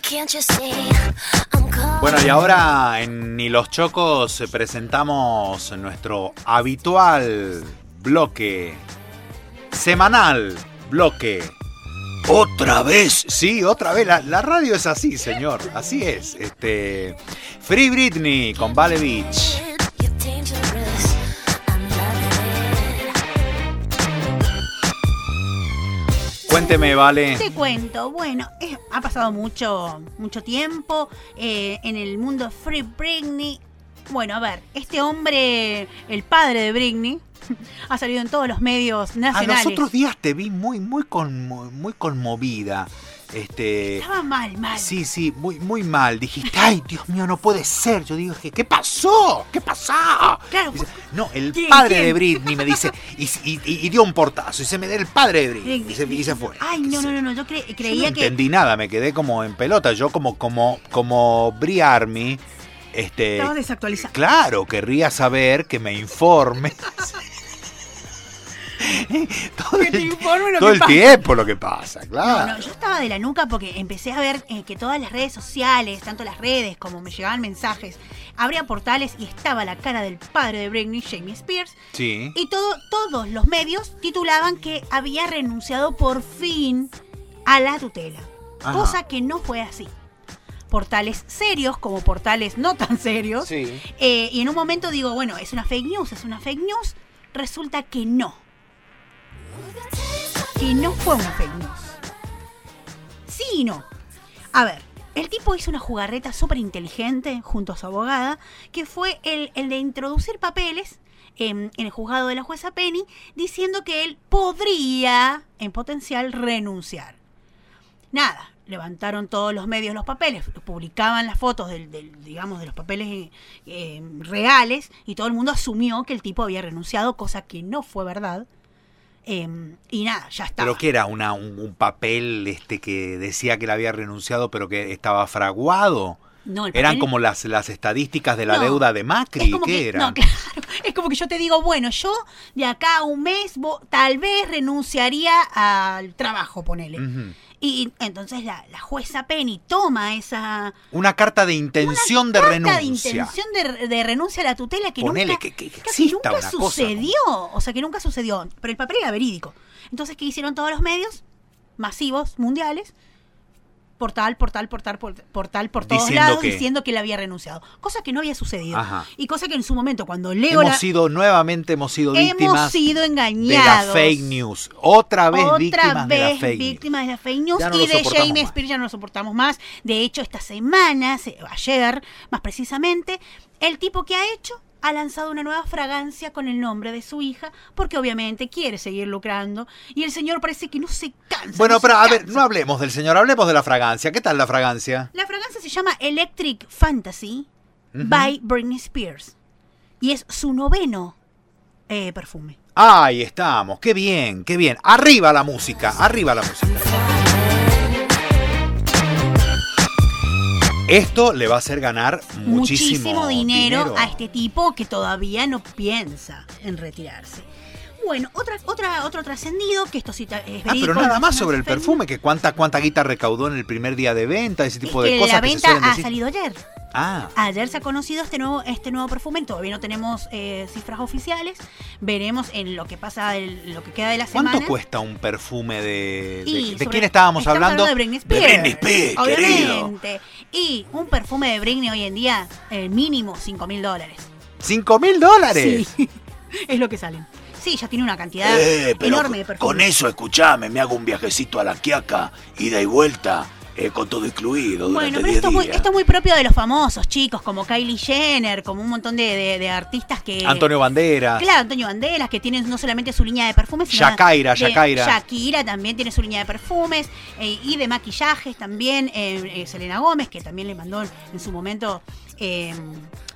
Bueno, y ahora en Ni los Chocos presentamos nuestro habitual bloque, semanal bloque. ¿Otra vez? Sí, otra vez. La radio es así, señor. Así es. Free Britney con Vale Beach. Cuénteme, Vale. Te cuento, bueno, ha pasado mucho tiempo en el mundo Free Britney. Bueno, a ver, este hombre, el padre de Britney, ha salido en todos los medios nacionales. A los otros días te vi muy conmovida. Estaba mal. Sí, muy mal. Dijiste, ay, Dios mío, no puede ser. Yo digo, ¿qué pasó? ¿Qué pasó? Claro. Dice, no, el padre de Britney me dice, y dio un portazo. Y se me dio el padre de Britney. Y se fue. Ay, no, yo creía que... No entendí nada, me quedé como en pelota. Yo como Brie Army. Estaba desactualizado. Claro, querría saber que me informe. todo el tiempo lo que pasa, claro. No, yo estaba de la nuca porque empecé a ver que todas las redes sociales, tanto las redes como me llegaban mensajes, abría portales y estaba la cara del padre de Britney, Jamie Spears. Sí. Y todos los medios titulaban que había renunciado por fin a la tutela. Ajá. Cosa que no fue así. Portales serios como portales no tan serios. Sí. Y en un momento digo, bueno, ¿es una fake news? Resulta que no. Que no fue una fake news. Sí y no. A ver, el tipo hizo una jugarreta súper inteligente junto a su abogada, que fue el de introducir papeles en el juzgado de la jueza Penny, diciendo que él podría, en potencial, renunciar. Nada, levantaron todos los medios los papeles, publicaban las fotos de los papeles reales, y todo el mundo asumió que el tipo había renunciado, cosa que no fue verdad. Y nada, ya estaba. ¿Pero qué era? ¿Un papel que decía que él había renunciado pero que estaba fraguado? No, el ¿Eran papel... como las estadísticas de la deuda de Macri? ¿Qué era? No, claro. Es como que yo te digo, bueno, yo de acá a un mes tal vez renunciaría al trabajo, ponele. Uh-huh. Y entonces la jueza Penny toma esa... Una carta de intención de renuncia. Una carta de intención de renuncia a la tutela que ponele nunca, que nunca sucedió. O sea, que nunca sucedió. Pero el papel era verídico. Entonces, ¿qué hicieron todos los medios masivos, mundiales? Portal por todos lados, diciendo que él había renunciado. Cosa que no había sucedido. Ajá. Y cosa que en su momento, cuando leo hemos sido víctimas. Hemos sido engañados. De la fake news. Otra vez víctimas de la fake news. Y de Jamie Spears ya no lo soportamos más. De hecho, esta semana, ayer más precisamente, el tipo que ha hecho ha lanzado una nueva fragancia con el nombre de su hija, porque obviamente quiere seguir lucrando, y el señor parece que no se cansa. Bueno, pero a ver, no hablemos del señor, hablemos de la fragancia. ¿Qué tal la fragancia? La fragancia se llama Electric Fantasy by Britney Spears, y es su 9º perfume. Ahí estamos, qué bien. Arriba la música. Esto le va a hacer ganar muchísimo dinero a este tipo que todavía no piensa en retirarse. Bueno, otro trascendido, que esto sí es verídico. Pero nada más sobre el perfume, que cuánta guita recaudó en el primer día de venta, ese tipo de cosas. La venta ha salido ayer. Ayer se ha conocido este nuevo perfume. Todavía no tenemos cifras oficiales. Veremos en lo que pasa, lo que queda de la semana. ¿Cuánto cuesta un perfume de quién estábamos hablando? De Britney Spears. De Britney Spears, obviamente. Y un perfume de Britney hoy en día, mínimo $5,000. ¿$5,000? Sí, es lo que salen. Sí, ya tiene una cantidad enorme de perfumes. Con eso, escuchame, me hago un viajecito a La Quiaca, ida y vuelta. Con todo incluido durante 10 días. Esto es muy propio de los famosos, chicos, como Kylie Jenner, como un montón de artistas que... Antonio Banderas. Claro, Antonio Banderas, que tienen no solamente su línea de perfumes, sino Shakira. Shakira también tiene su línea de perfumes, y de maquillajes también, Selena Gómez, que también le mandó en su momento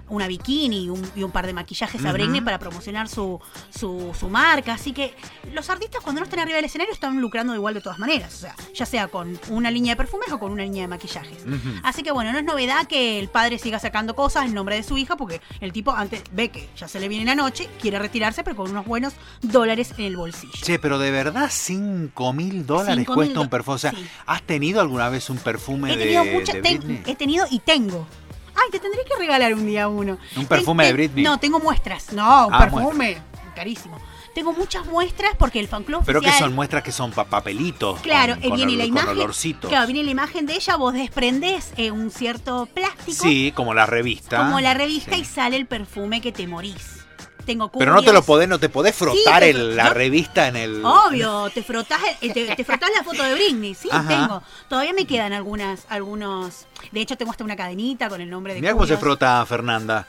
una bikini y un par de maquillajes a Britney para promocionar su marca. Así que los artistas cuando no están arriba del escenario están lucrando igual de todas maneras. O sea, ya sea con una línea de perfumes o con una línea de maquillajes. Así que bueno, no es novedad que el padre siga sacando cosas en nombre de su hija porque el tipo antes ve que ya se le viene la noche, quiere retirarse pero con unos buenos dólares en el bolsillo. Che, pero de verdad $5.000 cuesta un perfume. O sea, sí. ¿Has tenido alguna vez un perfume de Britney? He tenido y tengo. Ay, te tendré que regalar un día uno. ¿Un perfume de Britney? No, tengo muestras. No, un perfume carísimo. Tengo muchas muestras porque el fan club ¿Pero oficial, qué son? ¿Muestras que son papelitos? Claro, con viene la imagen. Olorcitos. Claro, viene la imagen de ella, vos desprendés un cierto plástico. Sí, como la revista. Como la revista, sí. Y sale el perfume que te morís. Tengo cubias. Pero no te podés frotar la revista en el... Obvio, te frotás la foto de Britney, sí, tengo. Todavía me quedan algunos. De hecho, tengo hasta una cadenita con el nombre de Mirá cómo se frota Fernanda.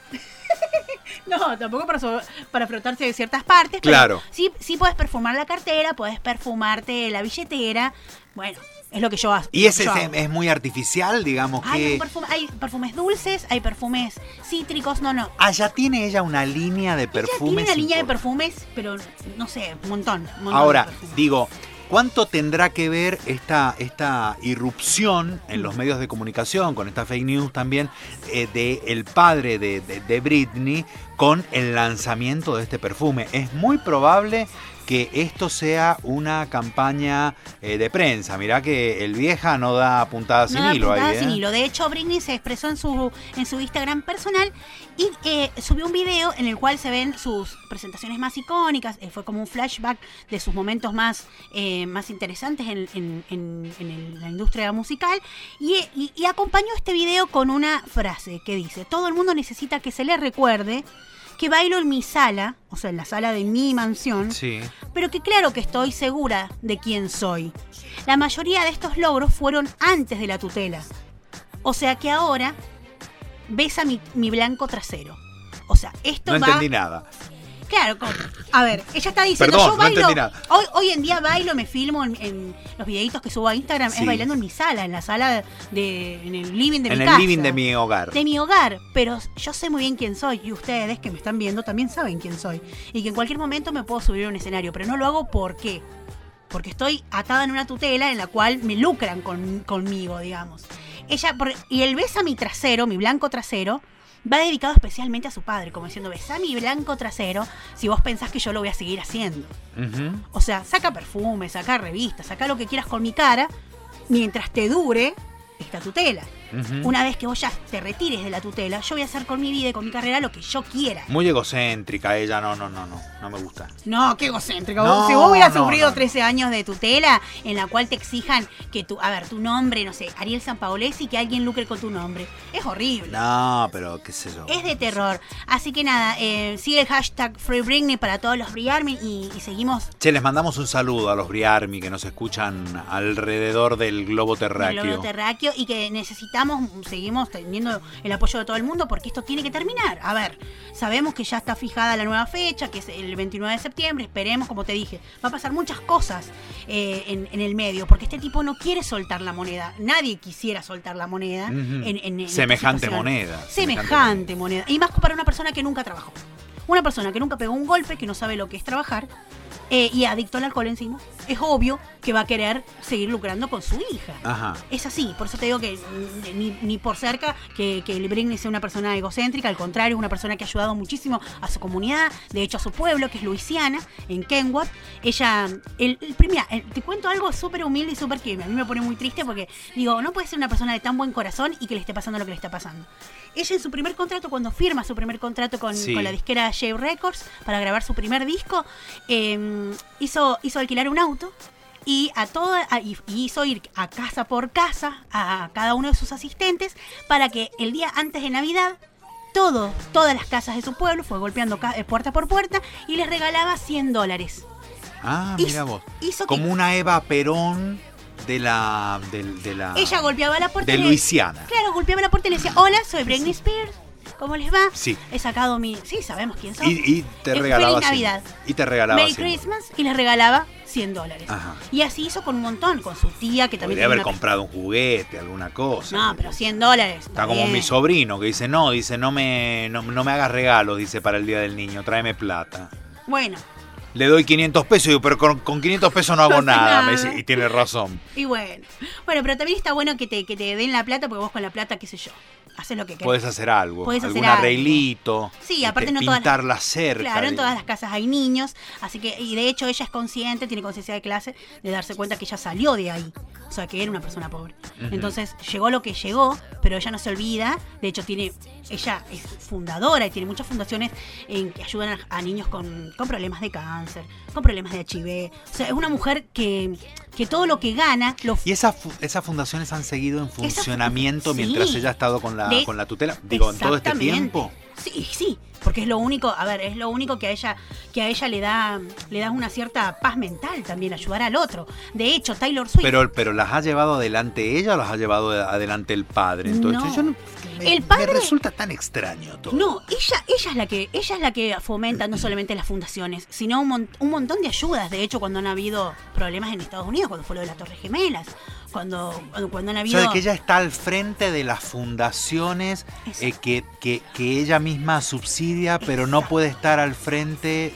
No, tampoco para frotarse de ciertas partes. Claro. Pero sí puedes perfumar la cartera, puedes perfumarte la billetera. Bueno, es lo que yo hago. ¿Y ese es muy artificial, digamos? Hay perfumes dulces, hay perfumes cítricos, no. Ah, ya tiene ella una línea de perfumes. Ella tiene una línea de perfumes, pero no sé, un montón. Ahora, digo, ¿cuánto tendrá que ver esta irrupción en los medios de comunicación, con esta fake news también, del padre de Britney con el lanzamiento de este perfume? Es muy probable que esto sea una campaña de prensa. Mirá que el vieja no da puntadas sin hilo ahí. Sin hilo. De hecho, Britney se expresó en su Instagram personal y subió un video en el cual se ven sus presentaciones más icónicas. Fue como un flashback de sus momentos más interesantes en la industria musical. Y acompañó este video con una frase que dice: todo el mundo necesita que se le recuerde que bailo en mi sala, o sea, en la sala de mi mansión, sí. Pero que claro que estoy segura de quién soy. La mayoría de estos logros fueron antes de la tutela. O sea que ahora besa mi blanco trasero. O sea, esto no entendí nada. Claro, a ver, ella está diciendo, perdón, yo bailo, no entendí nada. Hoy en día bailo, me filmo en los videitos que subo a Instagram, sí. Es bailando en mi sala, en el living de mi casa. En el living de mi hogar. De mi hogar, pero yo sé muy bien quién soy y ustedes que me están viendo también saben quién soy. Y que en cualquier momento me puedo subir a un escenario, pero no lo hago ¿por qué? Porque estoy atada en una tutela en la cual me lucran conmigo, digamos. Y el besa mi trasero, mi blanco trasero, va dedicado especialmente a su padre, como diciendo, besá mi blanco trasero si vos pensás que yo lo voy a seguir haciendo. O sea, saca perfume, saca revistas, saca lo que quieras con mi cara, mientras te dure esta tutela. Una vez que vos ya te retires de la tutela, yo voy a hacer con mi vida y con mi carrera lo que yo quiera. Muy egocéntrica ella, no me gusta. No, qué egocéntrica. Si vos hubieras sufrido 13 años de tutela en la cual te exijan que tu nombre, no sé, Ariel Sampaolesi, que alguien lucre con tu nombre. Es horrible. No, pero qué sé yo. Es de terror. Así que nada, sigue el hashtag Free Britney para todos los Briarmy y seguimos. Che, les mandamos un saludo a los Briarmy que nos escuchan alrededor del globo terráqueo. Y que seguimos teniendo el apoyo de todo el mundo porque esto tiene que terminar. A ver, sabemos que ya está fijada la nueva fecha, que es el 29 de septiembre, esperemos, como te dije, va a pasar muchas cosas en el medio, porque este tipo no quiere soltar la moneda. Nadie quisiera soltar la moneda en semejante moneda. Semejante moneda. Y más para una persona que nunca trabajó. Una persona que nunca pegó un golpe, que no sabe lo que es trabajar, y adicto al alcohol encima, es obvio que va a querer seguir lucrando con su hija. Ajá. Es así, por eso te digo que ni por cerca que Britney sea una persona egocéntrica, al contrario, es una persona que ha ayudado muchísimo a su comunidad, de hecho a su pueblo, que es Luisiana, en Kenworth. Ella, mira, te cuento algo súper humilde y súper que a mí me pone muy triste porque digo, no puede ser una persona de tan buen corazón y que le esté pasando lo que le está pasando. Ella en su primer contrato, cuando firma su primer contrato con la disquera J Records para grabar su primer disco, hizo alquilar un auto y hizo ir a casa por casa a cada uno de sus asistentes para que el día antes de Navidad todas las casas de su pueblo fue golpeando puerta por puerta y les regalaba $100. Ah, mira vos. Como una Eva Perón de la ella golpeaba la puerta de Luisiana. Claro, golpeaba la puerta y le decía: hola, soy Britney Spears, ¿cómo les va? Sí. He sacado mi... Sí, sabemos quién sos. Y te regalaba Feliz Navidad. Y te regalaba Merry Christmas y les regalaba $100. Ajá. Y así hizo con un montón, con su tía que también... Podría haber comprado un juguete, alguna cosa. No, pero $100. Está como mi sobrino que dice, no me hagas regalos, dice, para el Día del Niño, tráeme plata. Bueno. Le doy 500 pesos y digo, pero con 500 pesos no hago nada. Me dice, y tiene razón. Y bueno, pero también está bueno que te den la plata, porque vos con la plata, qué sé yo, haces lo que querés. Puedes hacer algo, Podés algún hacer arreglito. Sí, aparte no pintar todas la cerca. Claro, en todas las casas hay niños, así que, y de hecho ella es consciente, tiene conciencia de clase, de darse cuenta que ella salió de ahí, o sea, que era una persona pobre. Entonces llegó lo que llegó, pero ella no se olvida, de hecho ella es fundadora y tiene muchas fundaciones en que ayudan a niños con problemas de cáncer, con problemas de HIV. O sea, es una mujer que todo lo que gana... ¿Y esas fundaciones han seguido en funcionamiento mientras ella ha estado con la tutela? Digo, en todo este tiempo. Sí, porque es lo único, que a ella le da una cierta paz mental también, ayudar al otro. De hecho, Taylor Swift... Pero ¿las ha llevado adelante ella o las ha llevado adelante el padre? Entonces no. El padre me resulta tan extraño todo. No, ella es la que fomenta no solamente las fundaciones, sino un montón de ayudas. De hecho, cuando han habido problemas en Estados Unidos, cuando fue lo de las Torres Gemelas, cuando han habido... O sea, que ella está al frente de las fundaciones que ella misma subsidia, pero no puede estar al frente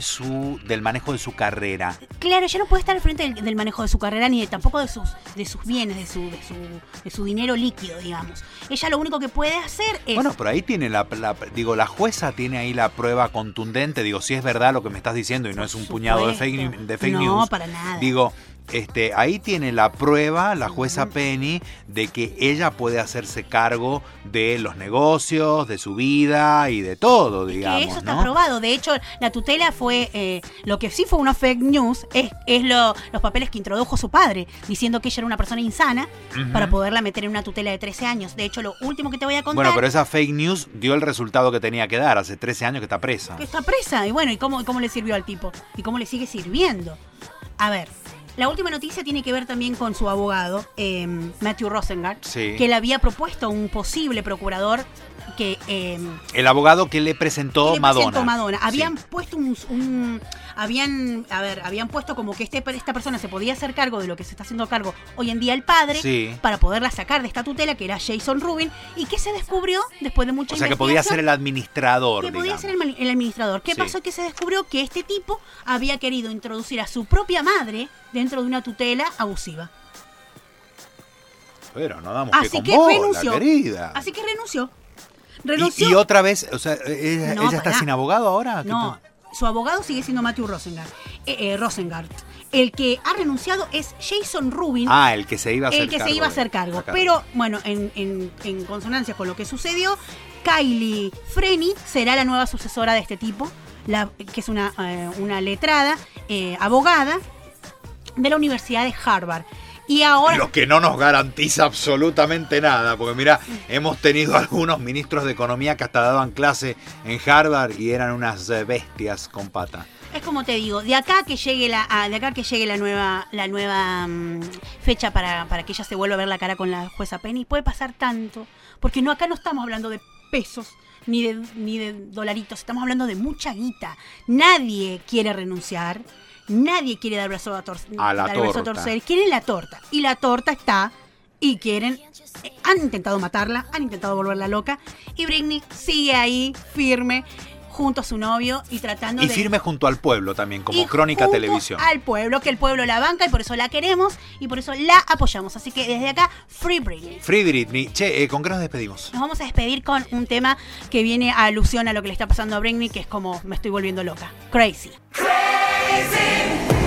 del manejo de su carrera. Claro, ella no puede estar al frente del manejo de su carrera, ni tampoco de sus bienes, de su dinero líquido, digamos. Ella lo único que puede hacer es... Bueno, pero ahí tiene la jueza tiene ahí la prueba contundente. Digo, si es verdad lo que me estás diciendo y no es un puñado de fake news. No, para nada. Digo... ahí tiene la prueba la jueza Penny de que ella puede hacerse cargo de los negocios, de su vida y de todo, digamos. Que eso está probado. De hecho, la tutela fue, lo que sí fue una fake news, es los papeles que introdujo su padre, diciendo que ella era una persona insana para poderla meter en una tutela de 13 años. De hecho, lo último que te voy a contar... Bueno, pero esa fake news dio el resultado que tenía que dar. Hace 13 años que está presa. Que está presa. Y bueno, ¿y cómo le sirvió al tipo? ¿Y cómo le sigue sirviendo? A ver... La última noticia tiene que ver también con su abogado, Matthew Rosengart, que le había propuesto un posible procurador que... el abogado que le presentó Madonna. Habían puesto habían puesto como que esta persona se podía hacer cargo de lo que se está haciendo cargo hoy en día el padre, para poderla sacar de esta tutela, que era Jason Rubin, y que se descubrió después de mucha investigación. O sea, que podía ser el administrador. Podía ser el administrador. ¿Qué pasó? Que se descubrió que este tipo había querido introducir a su propia madre dentro de una tutela abusiva. Pero no damos que con renunció. Querida. Así que renunció. Y otra vez, o sea, ella está sin abogado ahora. No, su abogado sigue siendo Matthew Rosengart. El que ha renunciado es Jason Rubin. El que se iba a hacer cargo. Pero, bueno, en consonancia con lo que sucedió, Kylie Freni será la nueva sucesora de este tipo, que es una letrada, abogada de la Universidad de Harvard. Y ahora... Lo que no nos garantiza absolutamente nada, porque mira, hemos tenido algunos ministros de economía que hasta daban clase en Harvard y eran unas bestias con pata. Es como te digo, de acá que llegue la nueva fecha para que ella se vuelva a ver la cara con la jueza Penny, puede pasar tanto, porque acá no estamos hablando de pesos ni de dolaritos, estamos hablando de mucha guita. Nadie quiere renunciar. Nadie quiere dar brazo a torcer, quieren la torta. Y la torta está, y han intentado matarla, han intentado volverla loca. Y Britney sigue ahí, firme, junto a su novio y tratando Y firme junto al pueblo también, como Crónica Televisión. Al pueblo, que el pueblo la banca y por eso la queremos y por eso la apoyamos. Así que desde acá, Free Britney. Free Britney. Che, ¿con qué nos despedimos? Nos vamos a despedir con un tema que viene a alusión a lo que le está pasando a Britney, que es como me estoy volviendo loca. Crazy. Crazy.